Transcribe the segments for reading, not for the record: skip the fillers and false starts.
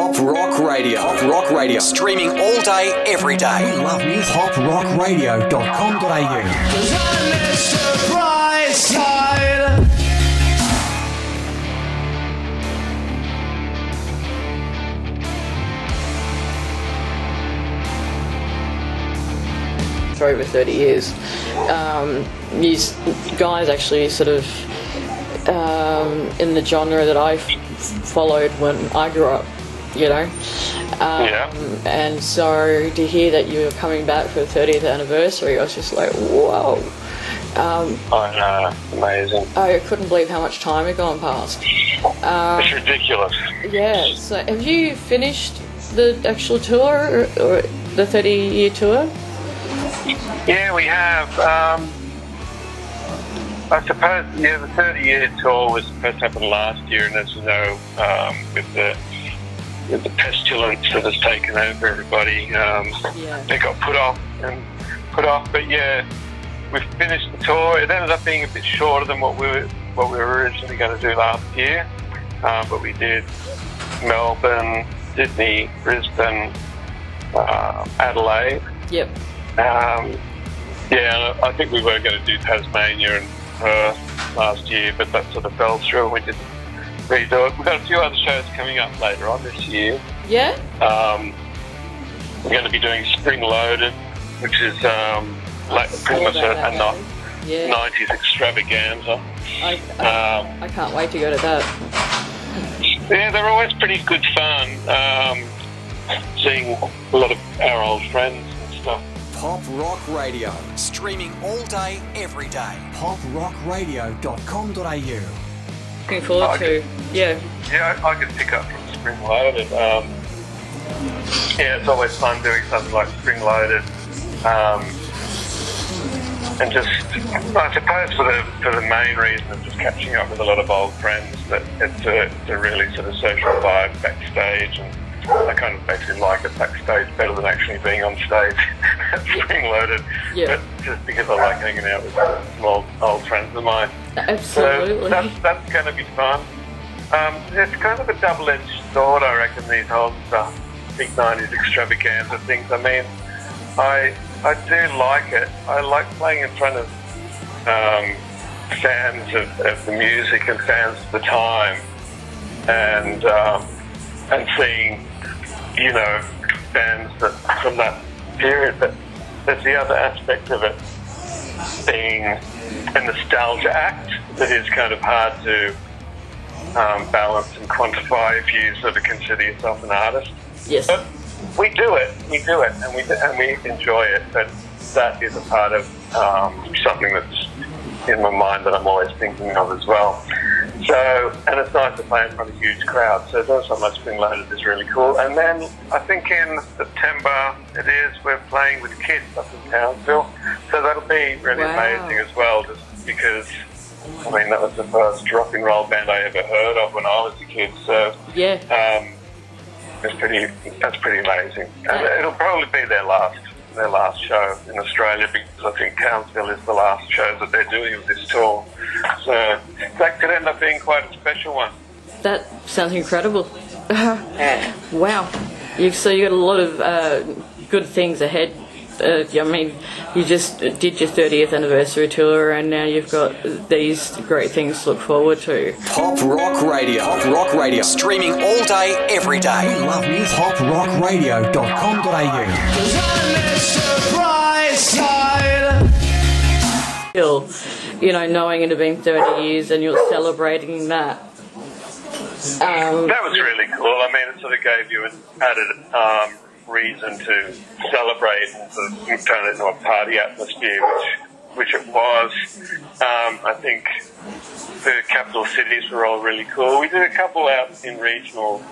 Pop Rock Radio. Pop Rock Radio. Streaming all day, every day. We love music. PopRockRadio.com.au. For over 30 years. You guys actually sort of in the genre that I followed when I grew up, you know. And so to hear that you were coming back for the 30th anniversary, I was just like, whoa. I know, amazing. I couldn't believe how much time had gone past. It's ridiculous. Yeah, so have you finished the actual tour, or the 30-year tour? Yeah, we have. I suppose, the 30-year tour was supposed to happen last year, and as you know, with the pestilence that has taken over everybody, they got put off. But yeah, we've finished the tour. It ended up being a bit shorter than what we were originally going to do last year, but we did Melbourne, Sydney, Brisbane, Adelaide. Yep. I think we were going to do Tasmania and Perth last year, but that sort of fell through and we didn't redo it. We've got a few other shows coming up later on this year. Yeah? We're going to be doing Spring Loaded, which is pretty much a 90s extravaganza. I can't wait to go to that. Yeah, they're always pretty good fun. Seeing a lot of our old friends and stuff. Pop Rock Radio. Streaming all day, every day. PopRockRadio.com.au. Looking forward to, Yeah, I could pick up from Spring Loaded. It's always fun doing something like Spring Loaded. And just, I suppose for the main reason of just catching up with a lot of old friends, that it's a really sort of social vibe backstage, and I kind of basically like it backstage better than actually being on stage at Spring Loaded. Yeah. But just because I like hanging out with some old friends of mine. Absolutely. So that's going to be fun. It's kind of a double-edged sword, I reckon, these whole big 90s extravaganza things. I mean, I do like it. I like playing in front of fans of the music and fans of the time, and seeing, you know, bands that from that period. But there's the other aspect of it being a nostalgia act that is kind of hard to balance and quantify if you sort of consider yourself an artist. Yes. But we do it, and we enjoy it. But that is a part of something that's in my mind that I'm always thinking of as well. So, and it's nice to play in front of huge crowds. So doing something like Spring Loaded is really cool. And then I think in September we're playing with Kids up in Townsville. So that'll be really amazing as well, just because, I mean, that was the first rock and roll band I ever heard of when I was a kid. So that's pretty amazing. And it'll probably be their last show in Australia, because I think Townsville is the last show that they're doing of this tour. So that could end up being quite a special one. That sounds incredible. Wow. So you got a lot of good things ahead. I mean, you just did your 30th anniversary tour, and now you've got these great things to look forward to. Pop Rock Radio. Pop Rock Radio. Streaming all day, every day. We love music. PopRockRadio.com.au. Still, you know, knowing it had been 30 years and you're celebrating that. That was really cool. I mean, it sort of gave you an added reason to celebrate and sort of turn it into a party atmosphere, which it was. I think the capital cities were all really cool. We did a couple out in regional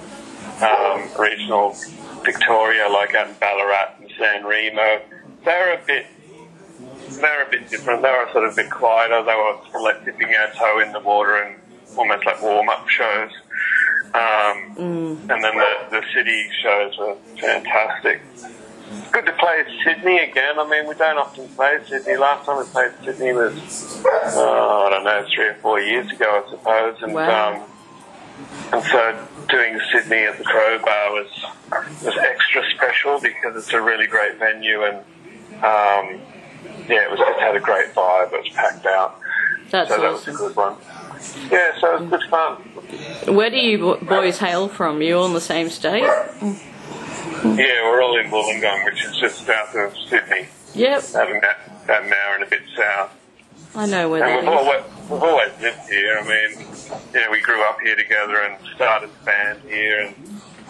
Victoria, like out in Ballarat and San Remo. They're a bit different. They were sort of a bit quieter. They were sort of like dipping our toe in the water and almost like warm-up shows. And then the city shows were fantastic. It's good to play Sydney again. I mean, we don't often play Sydney. Last time we played Sydney was, 3 or 4 years ago, I suppose. And And so doing Sydney at the Crowbar was extra special because it's a really great venue, and it was just had a great vibe. It was packed out. That's so that awesome. was a good one. Yeah, so it was good fun. Where do you boys hail from? You all in the same state? Yeah, we're all in Wollongong, which is just south of Sydney. Yep. About an hour and a bit south. I know where And that is. we've always lived here. I mean, we grew up here together and started the band here. And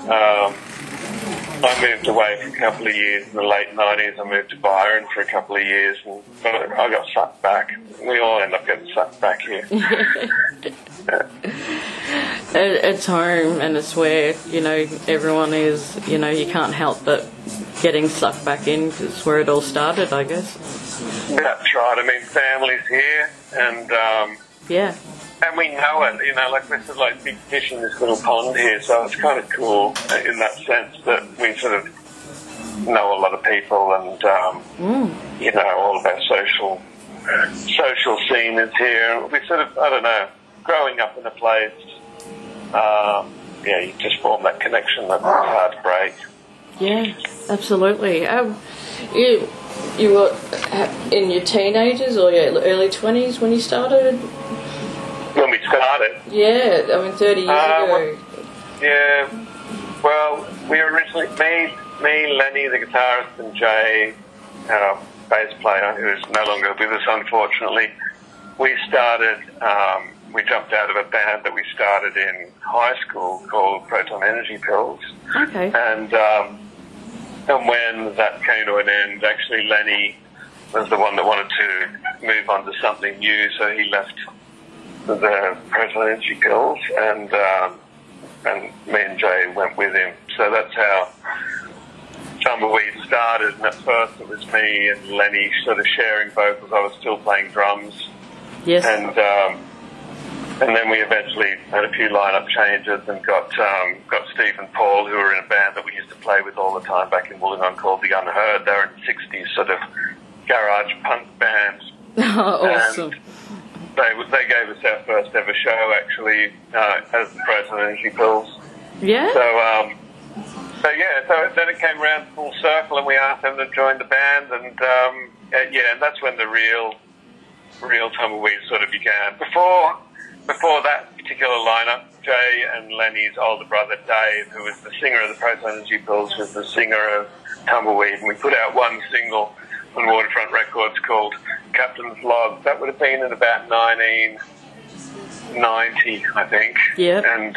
I moved away for a couple of years in the late 90s. I moved to Byron for a couple of years, and I got sucked back. We all end up getting sucked back here. It's home, and it's where, everyone is, you can't help but getting sucked back in, 'cause it's where it all started, I guess. That's right. I mean, family's here, and Yeah. and we know it. Like we're sort of like big fish in this little pond here, so it's kind of cool in that sense that we sort of know a lot of people, and all of our social scene is here. We sort of, I don't know, growing up in a place, you just form that connection that's hard to break. Yeah, absolutely. You were in your teenagers or your early 20s when you started? When we started? Yeah, 30 years ago. Yeah, well, we originally, me, Lenny, the guitarist, and Jay, our bass player, who is no longer with us, unfortunately, we started, we jumped out of a band that we started in high school called Proton Energy Pills. Okay. And when that came to an end, actually Lenny was the one that wanted to move on to something new, so he left the Proton Energy Pills, and me and Jay went with him. So that's how Tumbleweed started, and at first it was me and Lenny sort of sharing vocals. I was still playing drums. Yes. And then we eventually had a few lineup changes and got Steve and Paul, who were in a band that we used to play with all the time back in Wollongong called The Unheard. They were in the 60s sort of garage punk band. Oh, awesome. And they gave us our first ever show, actually, as the Proton Energy Pills. Yeah? So then it came around full circle, and we asked them to join the band, and and that's when the real Tumbleweed sort of began. Before that particular lineup, Jay and Lenny's older brother Dave, who was the singer of the Proton Energy Pills, was the singer of Tumbleweed, and we put out one single on Waterfront Records called Captain's Log. That would have been in about 1990, I think. Yeah. And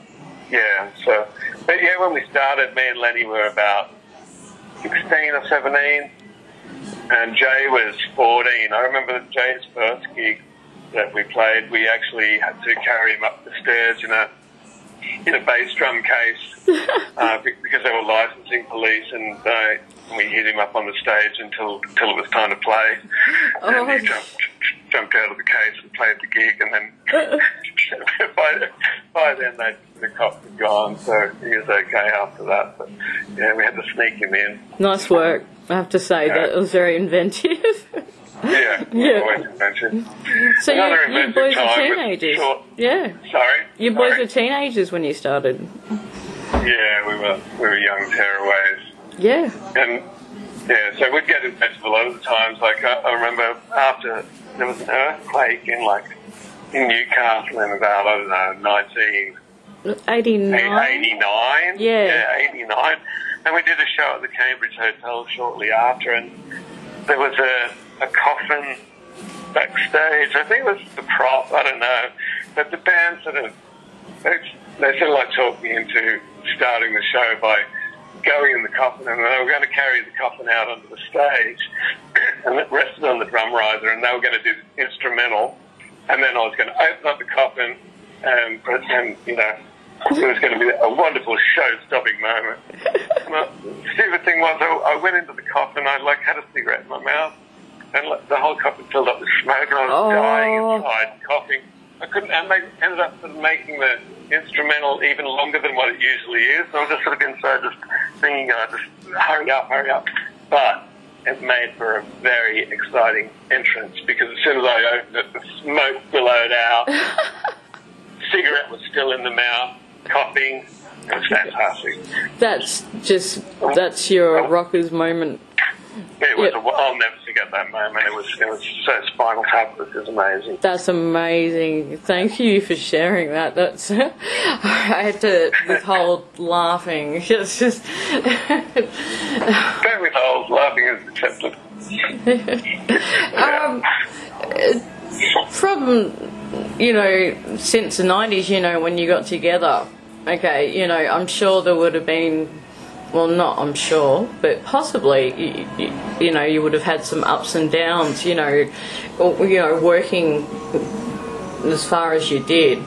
when we started, me and Lenny were about 16 or 17, and Jay was 14. I remember Jay's first gig that we played, we actually had to carry him up the stairs in a bass drum case because they were licensing police, and we hid him up on the stage until it was time to play. And he jumped out of the case and played the gig, and then by then the cops had gone, so he was okay after that. But yeah, we had to sneak him in. Nice work, I have to say. That was very inventive. Yeah. Always inventive. So you boys were teenagers? Yeah. Sorry? You boys were teenagers when you started? Yeah, we were young tearaways. Yeah. And so we'd get inventive a lot of the times. Like I remember after there was an earthquake in Newcastle in about, 1989. Yeah. 89. And we did a show at the Cambridge Hotel shortly after, and there was a coffin backstage. I think it was the prop, I don't know. But the band they talked me into starting the show by going in the coffin, and they were going to carry the coffin out onto the stage, and it rested on the drum riser, and they were going to do the instrumental, and then I was going to open up the coffin, and it was going to be a wonderful show-stopping moment. And the stupid thing was, I went into the coffin, I had a cigarette in my mouth, and the whole coffin filled up with smoke, and I was dying inside, coughing. I couldn't, and they ended up sort of making the instrumental even longer than what it usually is. So I was just sort of inside, just thinking, just hurry up. But it made for a very exciting entrance, because as soon as I opened it, the smoke billowed out. cigarette was still in the mouth, coughing. It was fantastic. That's your rocker's moment. It was. I'll never forget that moment. It was so Spinal Tap. It was amazing. That's amazing. Thank you for sharing that. That's I had to withhold laughing. It's just Don't withhold laughing is accepted. From since the 90s, when you got together, okay, I'm sure there would have been. Well, not I'm sure, but possibly, you would have had some ups and downs, working as far as you did,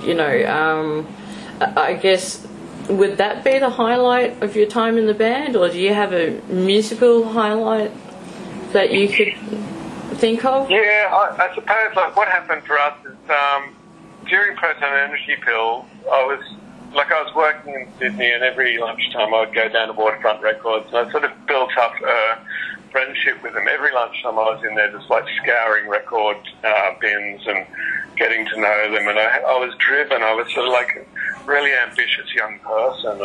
I guess, would that be the highlight of your time in the band, or do you have a musical highlight that you could think of? Yeah, I suppose, what happened for us is, during Proton Energy Pills, I was working in Sydney, and every lunchtime I would go down to Waterfront Records, and I sort of built up a friendship with them. Every lunchtime I was in there just scouring record bins and getting to know them, and I was driven. I was sort of like a really ambitious young person, and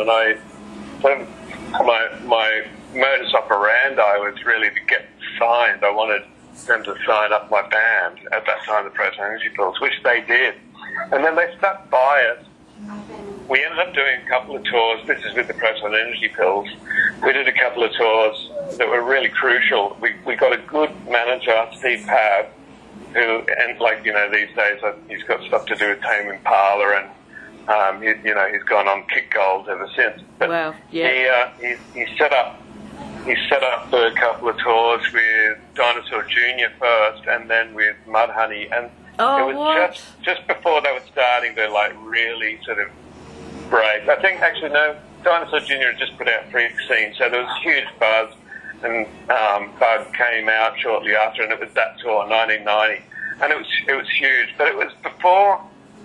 my modus operandi was really to get signed. I wanted them to sign up my band at that time, the Proton Energy Pills, which they did. And then they stuck by us. We ended up doing a couple of tours. This is with the Proton Energy Pills. We did a couple of tours that were really crucial. We got a good manager, Steve Pabb, who, and these days he's got stuff to do with Tame Impala, and he's gone on Kick Gold ever since. But wow, yeah. He set up a couple of tours with Dinosaur Jr. first, and then with Mudhoney, and it was just before they were starting to really sort of break. I think actually no, Dinosaur Jr. had just put out Freak Scene, so there was a huge buzz, and Bug came out shortly after, and it was that tour, 1990, and it was huge. But it was before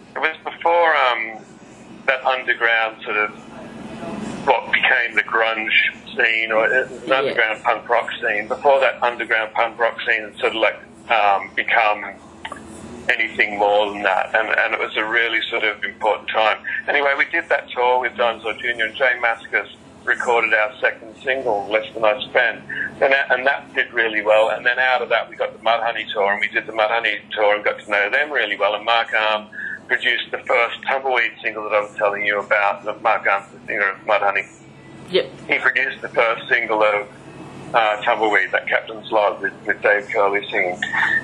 that underground sort of what became the grunge scene, or an underground punk rock scene. Before that underground punk rock scene had sort of become anything more than that, and it was a really sort of important time. Anyway, we did that tour with Dinosaur Jr. and Jay Mascis recorded our second single, Less Than I Spend, and that did really well. And then out of that we got the Mudhoney tour, and we did the Mudhoney tour and got to know them really well. And Mark Arm produced the first Tumbleweed single that I was telling you about. Mark Arm's the singer of Mudhoney. Yep. He produced the first single of Tumbleweed, that Captain's Log with Dave Curley singing.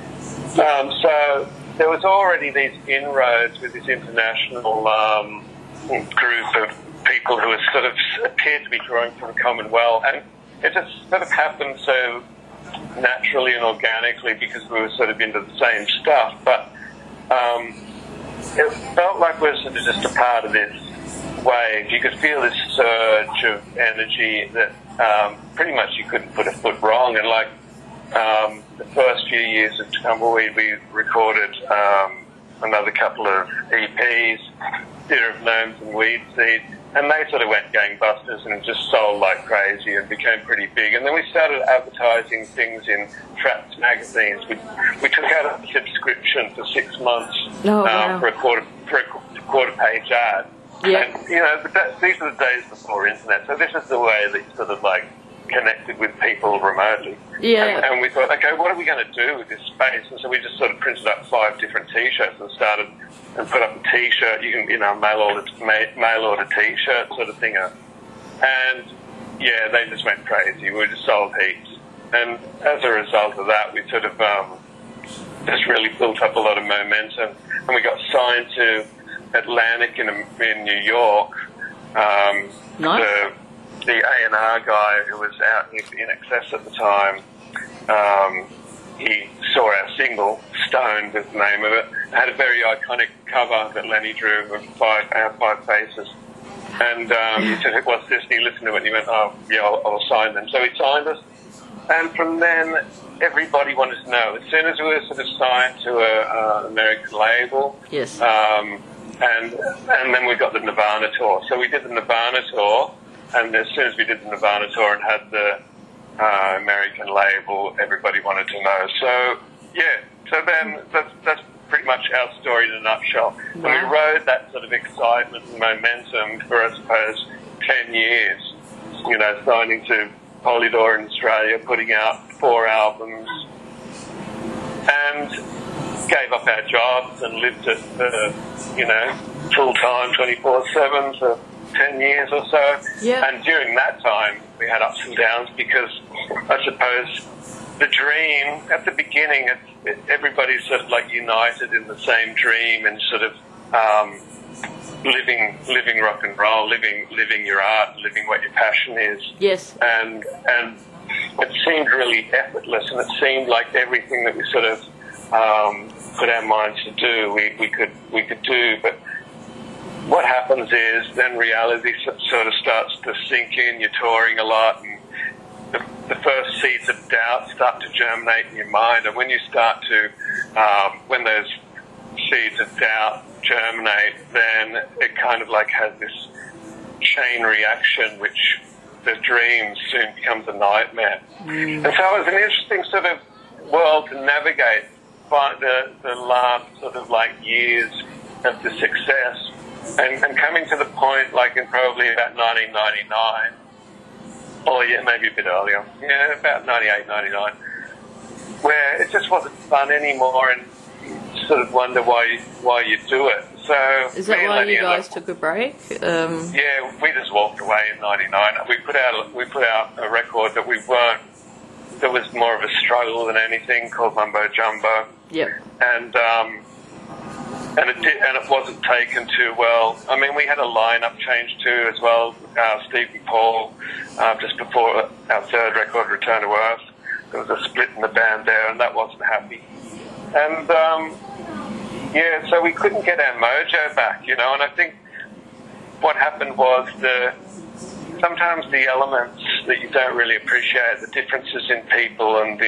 So there was already these inroads with this international group of people who sort of appeared to be drawing from Commonwealth, and it just sort of happened so naturally and organically because we were sort of into the same stuff, but it felt like we were sort of just a part of this wave. You could feel this surge of energy that pretty much you couldn't put a foot wrong, and the first few years of Tumbleweed we recorded another couple of EPs, Theatre of Gnomes and Weed Seed, and they sort of went gangbusters and just sold like crazy and became pretty big. And then we started advertising things in Traps magazines. We took out a subscription for 6 months for a quarter page ad. Yeah. And these are the days before internet, so this is the way that you sort of connected with people remotely. Yeah. And we thought, okay, what are we going to do with this space? And so we just sort of printed up 5 different T-shirts and started and put up a T-shirt. You can, mail order T-shirt sort of thing. And yeah, they just went crazy. We just sold heaps. And as a result of that, we sort of just really built up a lot of momentum. And we got signed to Atlantic in New York. Nice. The A&R guy who was out in Excess at the time, he saw our single, Stoned was the name of it. It had a very iconic cover that Lenny drew of our 5 faces. And he said, what's this? And he listened to it and he went, oh, yeah, I'll sign them. So he signed us. And from then, everybody wanted to know. As soon as we were sort of signed to an American label, yes. And then we got the Nirvana tour. So we did the Nirvana tour. And as soon as we did the Nirvana tour and had the American label, everybody wanted to know. So, yeah, so then that's pretty much our story in a nutshell. And we rode that sort of excitement and momentum for, I suppose, 10 years. You know, signing to Polydor in Australia, putting out 4 albums, and gave up our jobs and lived it for, you know, full-time, 24/7 for 10 years or so. Yeah. And during that time, we had ups and downs because I suppose the dream, at the beginning, everybody's sort of like united in the same dream and sort of living rock and roll, living your art, living what your passion is. Yes. And it seemed really effortless, and it seemed like everything that we sort of put our minds to do, we could do. But what happens is then reality sort of starts to sink in. You're touring a lot, and the first seeds of doubt start to germinate in your mind. And when you start to, when those seeds of doubt germinate, then it kind of like has this chain reaction, which the dream soon becomes a nightmare. And so it was an interesting sort of world to navigate the last sort of like years of the success, and coming to the point like in probably about 1999, or yeah, maybe a bit earlier, yeah, about 98, 99, where it just wasn't fun anymore, and you sort of wonder why you do it. So is that why you guys took a break? Yeah, we just walked away in '99. We put out a record that was more of a struggle than anything, called Mumbo Jumbo. Yep. And it wasn't taken too well. I mean, we had a lineup change too as well. Steve and Paul, just before our third record, Return to Earth, there was a split in the band there, and that wasn't happy. And yeah, so we couldn't get our mojo back, you know. And I think what happened was sometimes the elements that you don't really appreciate, the differences in people, and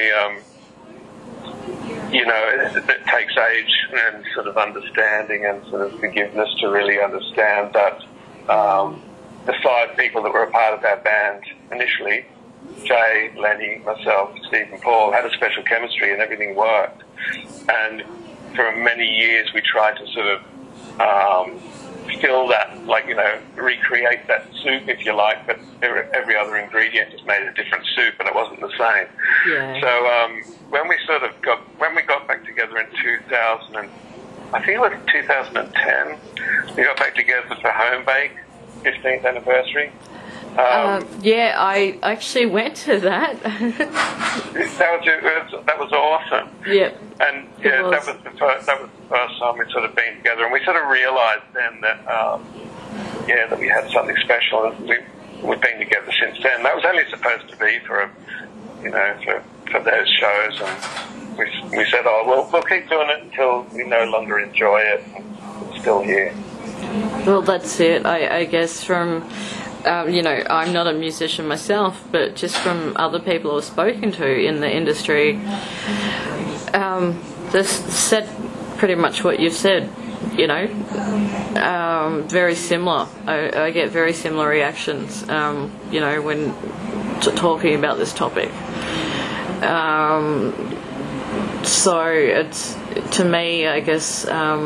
you know, it takes age and sort of understanding and sort of forgiveness to really understand that the 5 people that were a part of our band initially, Jay, Lenny, myself, Steve and Paul, had a special chemistry and everything worked. And for many years we tried to sort of fill that, like, you know, recreate that soup, if you like, but every other ingredient just made a different soup and it wasn't the same. Yeah. So when we got back together in 2000, and I think it was 2010, we got back together for Home Bake 15th anniversary. Yeah, I actually went to that. that was awesome. Yep. And yeah, that was the first time we'd sort of been together, and we sort of realised then that that we had something special, and we've been together since then. That was only supposed to be for those shows, and we said, oh, we'll keep doing it until we no longer enjoy it, and it's still here. Well, that's it. I guess from, you know, I'm not a musician myself, but just from other people I've spoken to in the industry, this said pretty much what you've said, you know, very similar. I get very similar reactions, you know, when talking about this topic. So it's, to me, I guess,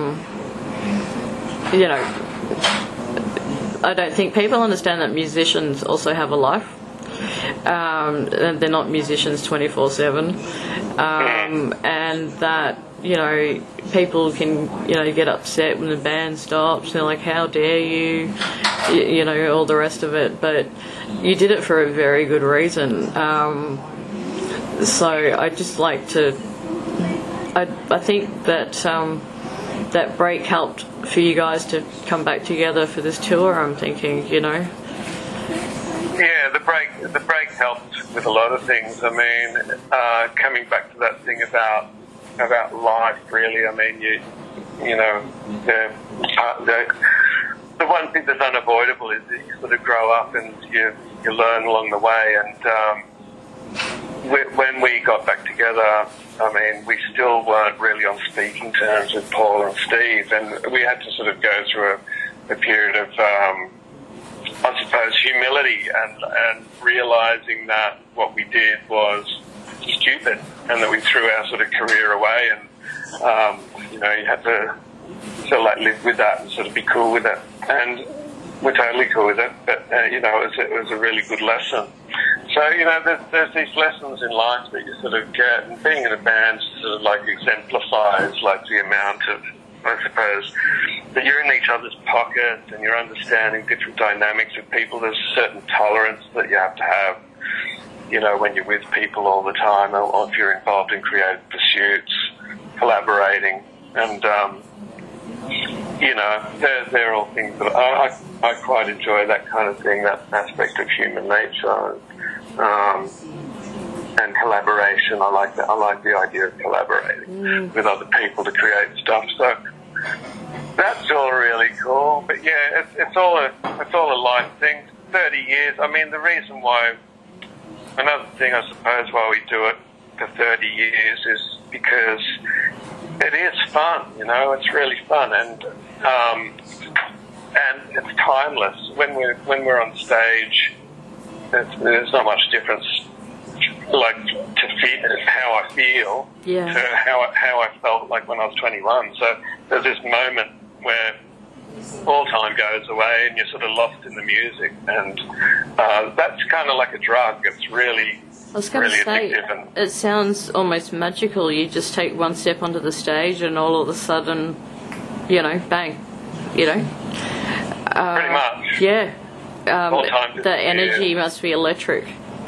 you know, I don't think people understand that musicians also have a life. They're not musicians 24/7, and that, you know, people can, you know, get upset when the band stops. They're like, how dare you, you know, all the rest of it. But you did it for a very good reason. So I just like to, I think that that break helped for you guys to come back together for this tour, I'm thinking, you know. Yeah, the break helped with a lot of things. I mean, coming back to that thing about life, really. I mean, you know, the one thing that's unavoidable is that you sort of grow up and you learn along the way. And when we got back together, I mean, we still weren't really on speaking terms with Paul and Steve, and we had to sort of go through a period of, I suppose, humility and realising that what we did was stupid and that we threw our sort of career away You know, you had to sort of like live with that and sort of be cool with it. And we're totally cool with it, but you know, it was a really good lesson. So, you know, there's these lessons in life that you sort of get, and being in a band sort of like exemplifies like the amount of, I suppose, that you're in each other's pockets and you're understanding different dynamics of people. There's a certain tolerance that you have to have, you know, when you're with people all the time, or if you're involved in creative pursuits, collaborating, and you know, they're all things that I quite enjoy, that kind of thing, that aspect of human nature, and collaboration. I like that. I like the idea of collaborating with other people to create stuff. So that's all really cool. But yeah, it's all a life thing. 30 years. I mean, the reason why, another thing I suppose why we do it for 30 years is because it is fun, you know, it's really fun, and it's timeless. When we're on stage, there's not much difference, like, to how I feel to how I felt like when I was 21. So there's this moment where all time goes away and you're sort of lost in the music, and that's kind of like a drug. It's really, I was going to say, it sounds almost magical. You just take one step onto the stage and all of a sudden, you know, bang, you know. Pretty much. Yeah. The energy must be electric.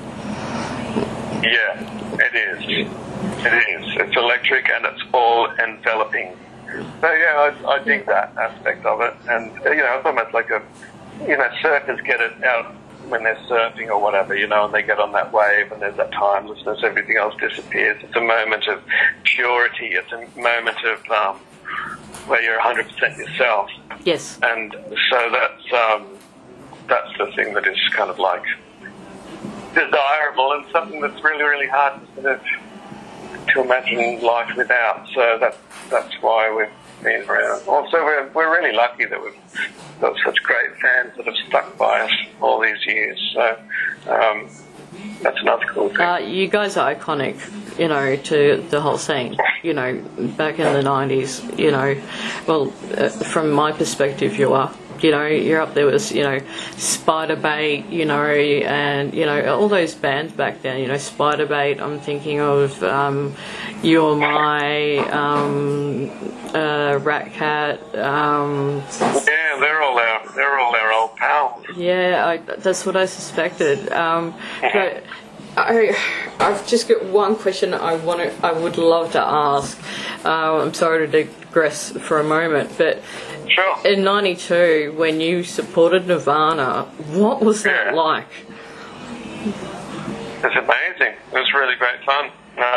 Yeah, it is. It is. It's electric and it's all enveloping. So yeah, I dig that aspect of it. And, you know, it's almost like surfers get it out when they're surfing or whatever, you know, and they get on that wave and there's that timelessness, everything else disappears. It's a moment of purity. It's a moment of where you're 100% yourself. Yes. And so that's the thing that is kind of like desirable, and something that's really, really hard to sort of to imagine life without. So that's why we've been around. Also, we're really lucky that we've got such great fans that have stuck by us all these years. So that's another cool thing. You guys are iconic, you know, to the whole scene. You know, back in the 90s, you know, well, from my perspective, you are. You know, you're up there with, you know, Spiderbait, you know, and, you know, all those bands back then, you know, Spiderbait, I'm thinking of You Or My, Rat Cat. Yeah, they're all our old pals. Yeah, that's what I suspected. But I've just got one question I would love to ask. I'm sorry to digress for a moment, but sure. In '92, when you supported Nirvana, what was that like? It's amazing. It was really great fun.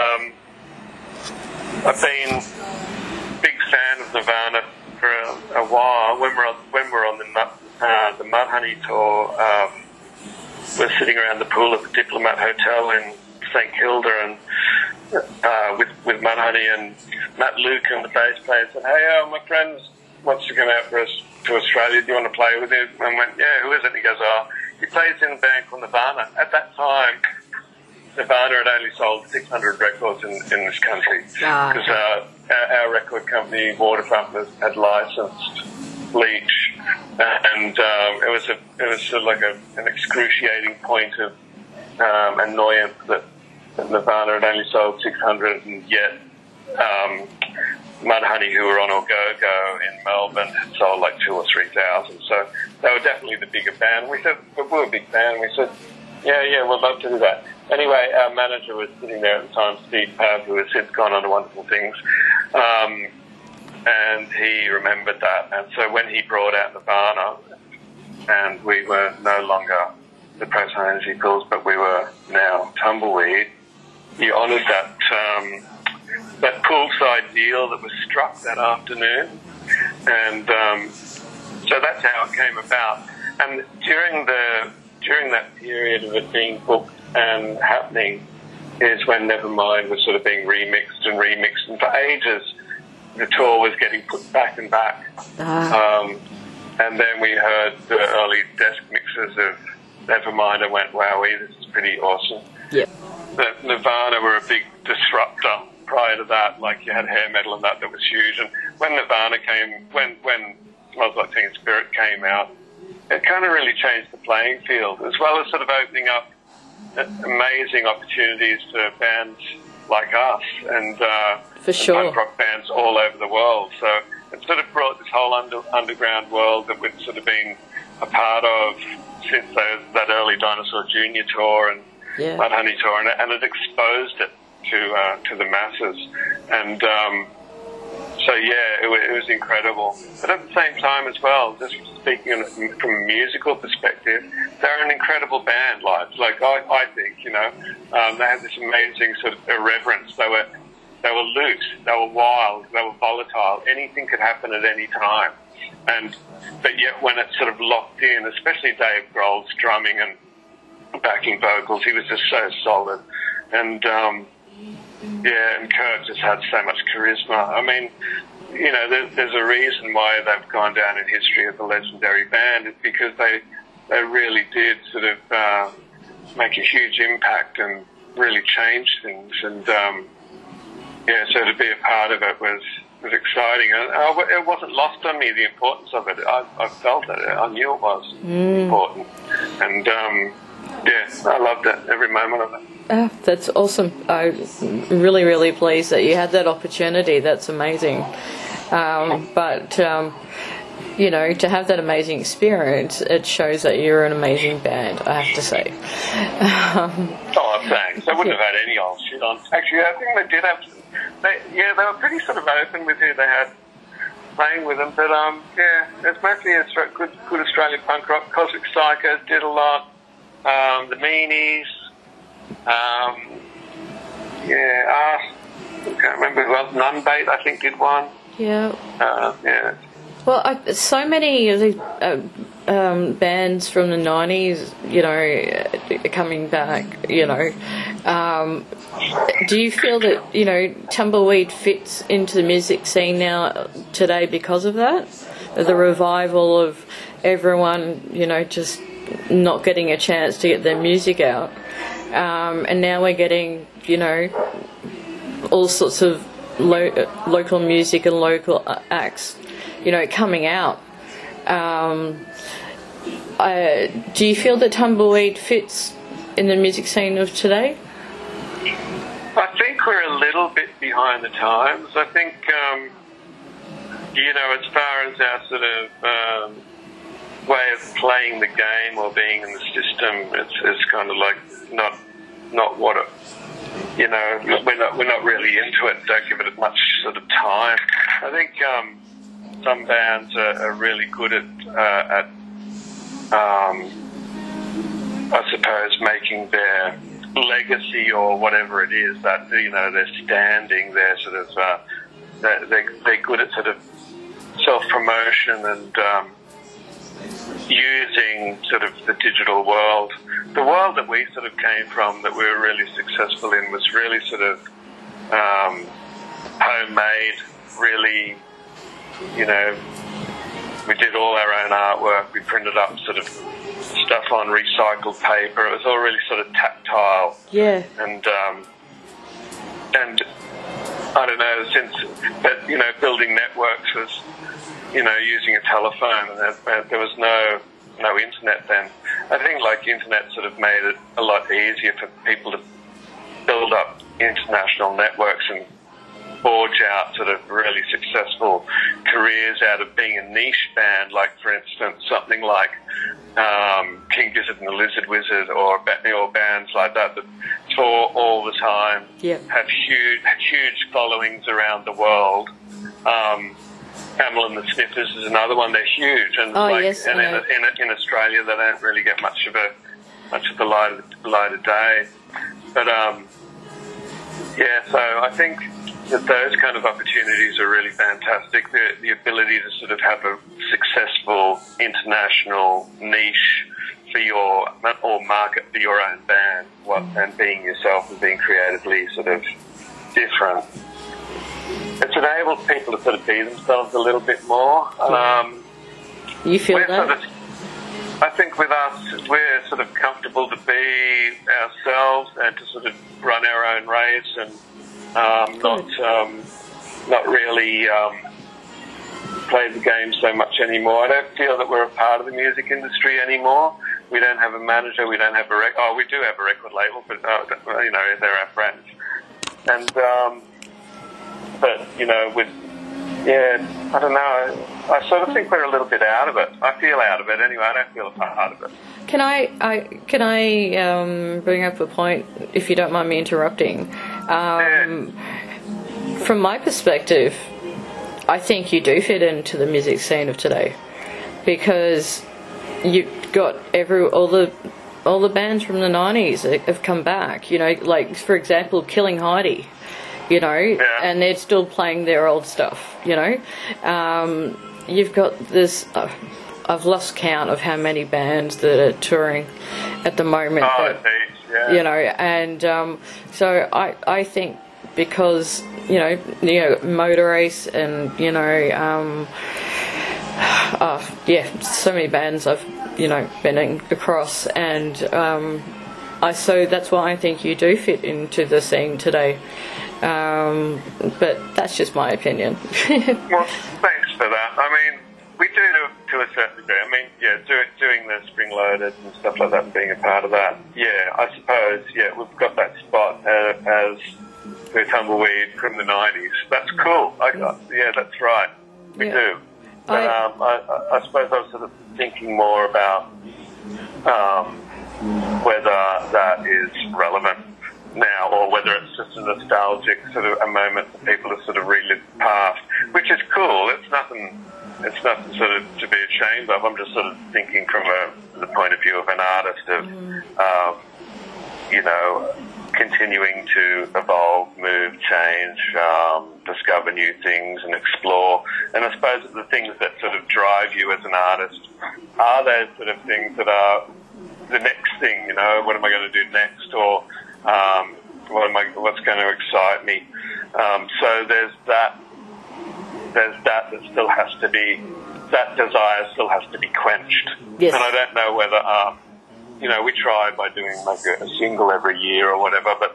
I've been a big fan of Nirvana for a while. When we're on the Mudhoney tour, we're sitting around the pool at the Diplomat Hotel in St Kilda, and with Mudhoney and Matt Luke and the bass player said, "Hey, my friend wants to come out for us to Australia. Do you want to play with him?" And I went, "Yeah, who is it?" He goes, he plays in a band called Nirvana. At that time, Nirvana had only sold 600 records in this country, because our record company, Waterfront, had licensed Bleach, and it was sort of like an excruciating point of annoyance that Nirvana had only sold 600, and yet Mudhoney, who were on Au Go Go in Melbourne, had sold like 2,000 or 3,000. So they were definitely the bigger band. We said, but we're a big band. We said, yeah, we'd love to do that. Anyway, our manager was sitting there at the time, Steve Pav, who has since gone on to wonderful things, and he remembered that. And so when he brought out Nirvana, and we were no longer the Proton Energy Pills, but we were now Tumbleweed, he honoured that poolside deal that was struck that afternoon, and so that's how it came about. And during that period of it being booked and happening is when Nevermind was sort of being remixed, and for ages the tour was getting put back and back. And then we heard the early desk mixes of Nevermind and went, "Wowee, this is pretty awesome." Yep. That Nirvana were a big disruptor prior to that, like you had hair metal and that was huge. And when Nirvana came, when Smells Like Teen Spirit came out, it kind of really changed the playing field, as well as sort of opening up amazing opportunities for bands like us and for sure, punk rock bands all over the world. So it sort of brought this whole underground world that we've sort of been a part of since that early Dinosaur Jr. tour and Mudhoney tour, and it exposed it to the masses. And so yeah, it was incredible. But at the same time as well, just speaking from a musical perspective, they're an incredible band. Like I think, you know, they had this amazing sort of irreverence. They were loose, they were wild, they were volatile. Anything could happen at any time. But yet when it's sort of locked in, especially Dave Grohl's drumming and backing vocals, he was just so solid. And and Kurt just had so much charisma. I mean, you know, there's a reason why they've gone down in history as a legendary band. It's because they really did sort of make a huge impact and really change things. And so to be a part of it was exciting. And it wasn't lost on me, the importance of it. I felt it. I knew it was important. And I loved it, every moment of it. That's awesome. I'm really, really pleased that you had that opportunity. That's amazing. You know, to have that amazing experience, it shows that you're an amazing band, I have to say. Thanks. I wouldn't have had any old shit on. Actually, I think they did have... They were pretty sort of open with who they had playing with them. But, it's mostly good Australian punk rock. Cosmic Psychos did a lot. The Meanies... I can't remember who else. Nunbait, I think, did one. Yeah. Well, so many of these bands from the 90s, you know, coming back, you know. Do you feel that, you know, Tumbleweed fits into the music scene now today because of that? The revival of everyone, you know, just not getting a chance to get their music out. And now we're getting, you know, all sorts of local music and local acts, you know, coming out. Do you feel that Tumbleweed fits in the music scene of today? I think we're a little bit behind the times. I think, you know, as far as our sort of way of playing the game or being in the system, it's kind of like not what it, you know, we're not really into it. Don't give it much sort of time. I think some bands are really good at I suppose making their legacy or whatever it is, that, you know, they're standing, they're sort of they're good at sort of self-promotion and using sort of the digital world. The world that we sort of came from, that we were really successful in, was really sort of homemade, really, you know, we did all our own artwork, we printed up sort of stuff on recycled paper. It was all really sort of tactile. Yeah. And I don't know, but, you know, building networks was, you know, using a telephone, and there was no internet then. I think, like, internet sort of made it a lot easier for people to build up international networks and forge out sort of really successful careers out of being a niche band, like, for instance, something like King Gizzard and the Lizard Wizard, or bands like that tour all the time, have huge followings around the world. Camel and the Sniffers is another one. They're huge, and in Australia they don't really get much of the light of day. But so I think that those kind of opportunities are really fantastic. The ability to sort of have a successful international niche for or market for your own band, and being yourself and being creatively sort of different. It's enabled people to sort of be themselves a little bit more. You feel that? I think with us, we're sort of comfortable to be ourselves and to sort of run our own race and Not really play the game so much anymore. I don't feel that we're a part of the music industry anymore. We don't have a manager. We don't have a we do have a record label, but they're our friends. And but I don't know. I sort of think we're a little bit out of it. I feel out of it anyway. I don't feel a part of it. Can I bring up a point, if you don't mind me interrupting? From my perspective, I think you do fit into the music scene of today, because you've got all the bands from the 90s that have come back. Like for example, Killing Heidi. And they're still playing their old stuff. You've got this. I've lost count of how many bands that are touring at the moment. So I think because Motor Race and so many bands I've been across, and so that's why I think you do fit into the scene today. But that's just my opinion. Well, thanks for that. I mean, we do to a certain degree. I mean, doing the Spring Loaded and stuff like that, being a part of that. Yeah, I suppose, we've got that spot as the Tumbleweed from the 90s. That's cool. That's right. We do. But I suppose I was sort of thinking more about whether that is relevant now, or whether it's just a nostalgic sort of a moment that people have sort of relived past, which is cool. It's nothing sort of to be ashamed of. I'm just sort of thinking from the point of view of an artist of continuing to evolve, move, change, discover new things and explore. And I suppose the things that sort of drive you as an artist are those sort of things that are the next thing, what am I going to do next, or what's going to excite me. So there's that still has to be, that desire still has to be quenched. Yes. And I don't know whether, we try by doing like a single every year or whatever, but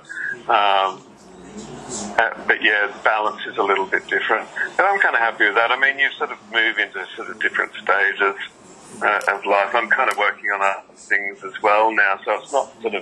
the balance is a little bit different. And I'm kind of happy with that. I mean, you sort of move into sort of different stages of life. I'm kind of working on other things as well now, so it's not sort of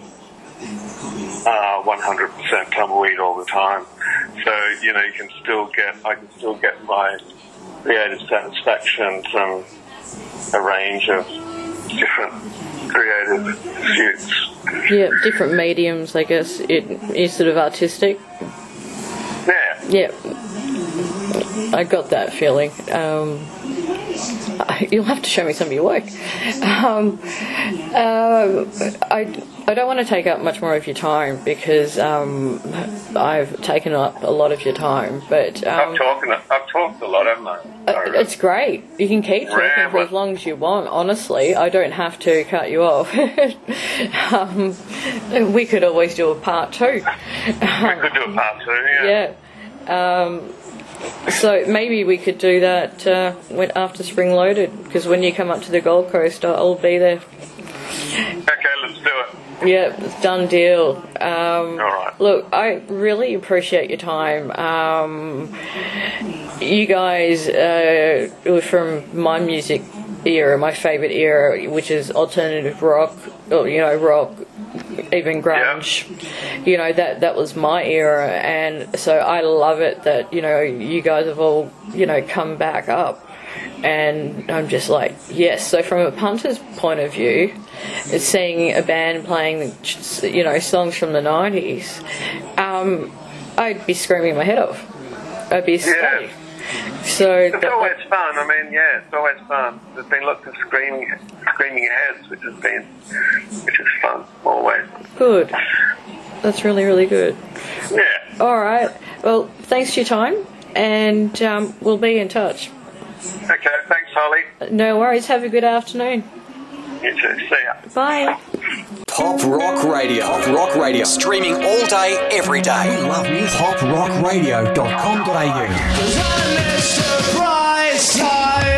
100% Tumbleweed all the time. So, I can still get my creative satisfaction from a range of different creative pursuits. Yeah, different mediums, I guess. It is sort of artistic. Yeah. Yeah. I got that feeling. You'll have to show me some of your work. I don't want to take up much more of your time, because I've taken up a lot of your time. But I've talked a lot, haven't I? It's great. You can keep talking for as long as you want. Honestly, I don't have to cut you off. We could always do a part 2. We could do a part 2. Yeah. So maybe we could do that after Spring Loaded, because when you come up to the Gold Coast, I'll be there. Okay, let's do it. Yeah, it's done deal. All right. Look, I really appreciate your time. You guys were from my music era, my favourite era, which is alternative rock, rock, even grunge. Yeah. That was my era, and so I love it that you guys have all come back up. And I'm just like, yes. So from a punter's point of view, seeing a band playing, songs from the 90s, I'd be screaming my head off. I'd be ecstatic. So it's always fun. I mean, it's always fun. There's been lots of screaming heads, which is fun always. Good. That's really, really good. Yeah. All right. Well, thanks for your time, and we'll be in touch. Okay, thanks, Holly. No worries. Have a good afternoon. You too. See ya. Bye. Pop Rock Radio. Pop Rock Radio. Streaming all day, every day. We love music. PopRockRadio.com.au.